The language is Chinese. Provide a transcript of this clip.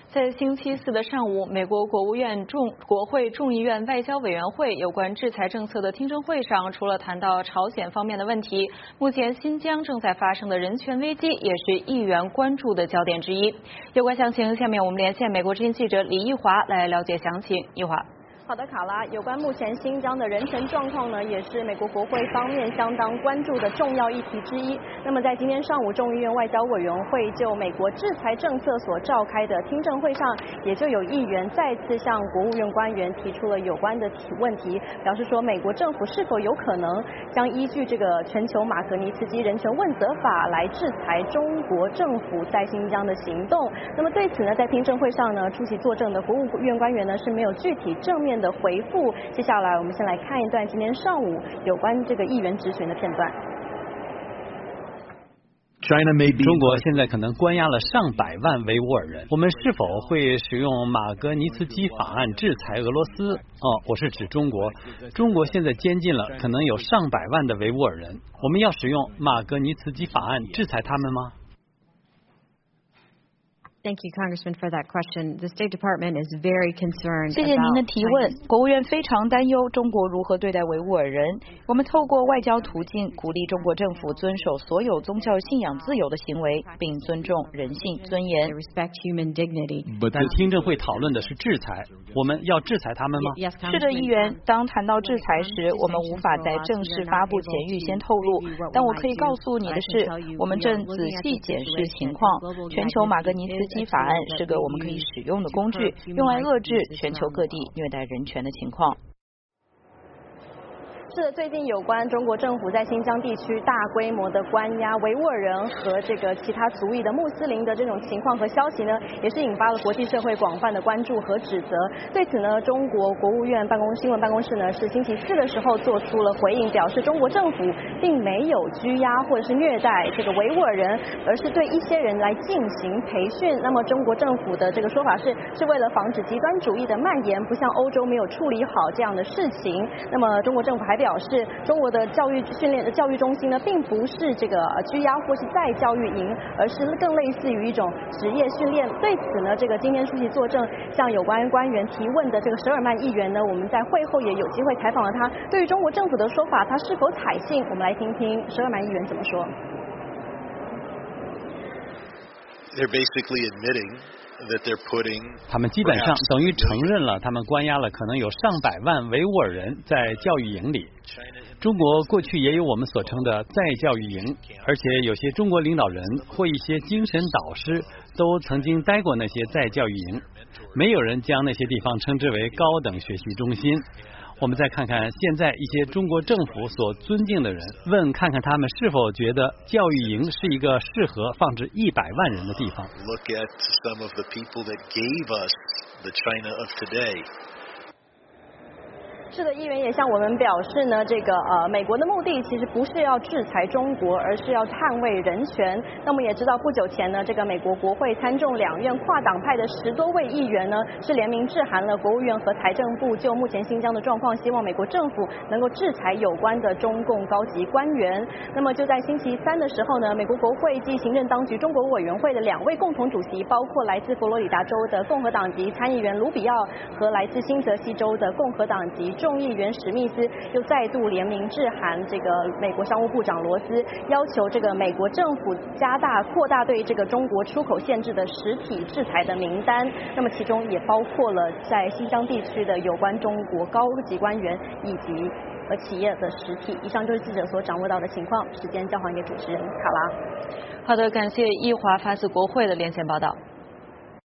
在星期四的上午，美国国会众议院外交委员会有关制裁政策的听证会上，除了谈到朝鲜方面的问题，目前新疆正在发生的人权危机也是议员关注的焦点之一。有关详情，下面我们连线美国之音记者李义华来了解详情。义华。 好的，卡拉，有关目前新疆的人权状况呢，也是美国国会方面相当关注的重要议题之一。那么在今天上午，众议院外交委员会就美国制裁政策所召开的听证会上，也就有议员再次向国务院官员提出了有关的问题，表示说美国政府是否有可能将依据这个全球马格尼茨基人权问责法来制裁中国政府在新疆的行动。那么对此呢，在听证会上呢，出席作证的国务院官员呢是没有具体正面的回复。接下来我们先来看一段今天上午有关这个议员质询的片段。 中国现在可能关押了上百万维吾尔人，我们是否会使用马格尼茨基法案制裁俄罗斯？我是指中国。中国现在监禁了可能有上百万的维吾尔人，我们要使用马格尼茨基法案制裁他们吗 ？Thank you, Congressman, for that question. The State Department is very concerned. 谢谢您的提问。国务院非常担忧中国如何对待维吾尔人。我们透过外交途径鼓励中国政府遵守所有宗教信仰自由的行为，并尊重人性尊严。 Respect human dignity. 但听证会讨论的是制裁，我们要制裁他们吗？ 是的，议员。当谈到制裁时，我们无法在正式发布前预先透露。但我可以告诉你的是，我们正仔细检视情况。全球马格尼茨基法案是个我们可以使用的工具，用来遏制全球各地虐待人权的情况。 是的，最近有关中国政府在新疆地区大规模的关押维吾尔人和这个其他族裔的穆斯林的这种情况和消息呢，也是引发了国际社会广泛的关注和指责。对此呢，中国国务院新闻办公室呢是星期四的时候做出了回应，表示中国政府并没有拘押或者是虐待这个维吾尔人，而是对一些人来进行培训。那么中国政府的这个说法是为了防止极端主义的蔓延，不像欧洲没有处理好这样的事情。那么中国政府还表示，中国的教育中心呢，并不是这个拘押或是再教育营，而是更类似于一种职业训练。对此呢，这个今天出席作证向有关官员提问的这个舍尔曼议员呢，我们在会后也有机会采访了他。对于中国政府的说法，他是否采信？我们来听听舍尔曼议员怎么说。 They're basically admitting 他们基本上等于承认了，他们关押了可能有上百万维吾尔人在教育营里。中国过去也有我们所称的再教育营，而且有些中国领导人或一些精神导师都曾经待过那些再教育营。没有人将那些地方称之为高等学习中心。我们再看看现在一些中国政府所尊敬的人，问看看他们是否觉得教育营是一个适合放置100万人的地方。 Look at some of the people that gave us the China of today. 是的，议员也向我们表示呢，这个美国的目的其实不是要制裁中国，而是要捍卫人权。那么也知道不久前呢，这个美国国会参众两院跨党派的10多位议员呢，是联名致函了国务院和财政部，就目前新疆的状况，希望美国政府能够制裁有关的中共高级官员。那么就在星期三的时候呢，美国国会及行政当局中国委员会的2位共同主席，包括来自佛罗里达州的共和党籍参议员卢比奥和来自新泽西州的共和党籍众议员史密斯，又再度联名致函这个美国商务部长罗斯，要求这个美国政府扩大对这个中国出口限制的实体制裁的名单。那么其中也包括了在新疆地区的有关中国高级官员以及企业的实体。以上就是记者所掌握到的情况。时间交还给主持人卡拉。 好的，感谢易华发自国会的连线报道。